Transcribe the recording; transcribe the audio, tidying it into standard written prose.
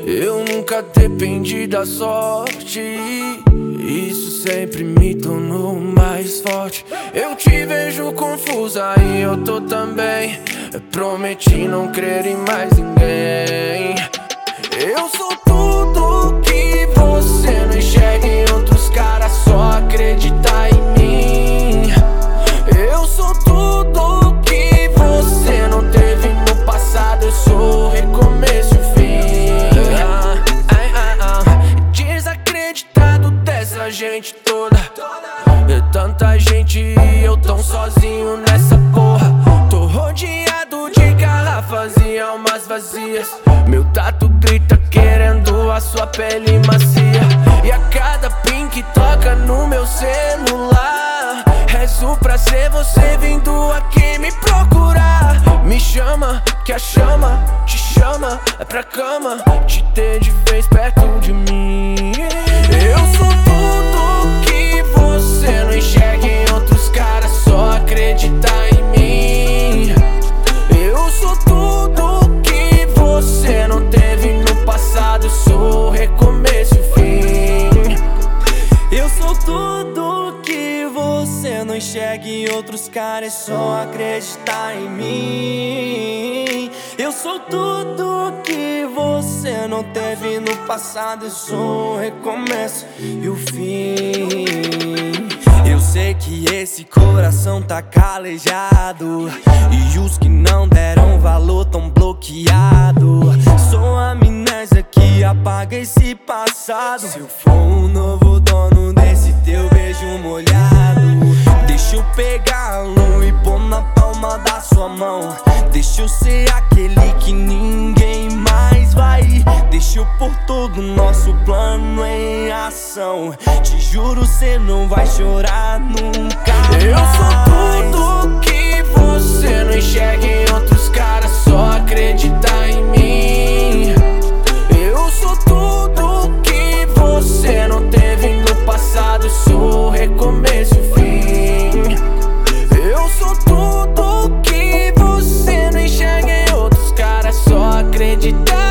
Eu nunca dependi da sorte, isso sempre me tornou mais forte. Eu te vejo confusa e eu tô também. Prometi não crer em mais ninguém. Eu sou tudo que você não enxerga em outros caras, só acredita em mim. Eu sou tudo que você não teve no passado, eu sou o recomeço e o fim. Desacreditado dessa gente toda, tanta gente e eu tão sozinho nessa porra. Tô rodeado de garrafas e almas vazias. Meu tato grita querendo a sua pele macia. E a cada pin que toca no meu celular, rezo pra ser você vindo aqui me procurar. Me chama, que a chama te chama, é pra cama te ter de vez perto de mim. Eu sou tudo que você não enxerga em outros caras, só acredita em mim. Eu sou tudo que você não teve no passado, eu sou o recomeço e o fim. Eu sou tudo que você não enxerga em outros caras, só acreditar em mim. Eu sou tudo que você não teve no passado, eu sou o recomeço e o fim. Eu sei que esse coração tá calejado, e os que não deram valor tão bloqueado. Sou a amnésia que apaga esse passado. Se eu for o novo dono desse teu beijo molhado, deixa eu pegá-lo e pôr na palma da sua mão. Deixa eu ser aquele que ninguém mais vai. Deixa eu pôr todo o nosso plano em ação. Te juro, cê não vai chorar nunca mais. Eu sou tudo que você não enxerga em outros caras, só acredita em mim. Eu sou tudo que você não teve no passado, eu sou o recomeço e o fim. Eu sou tudo que você não enxerga em outros caras, só acredita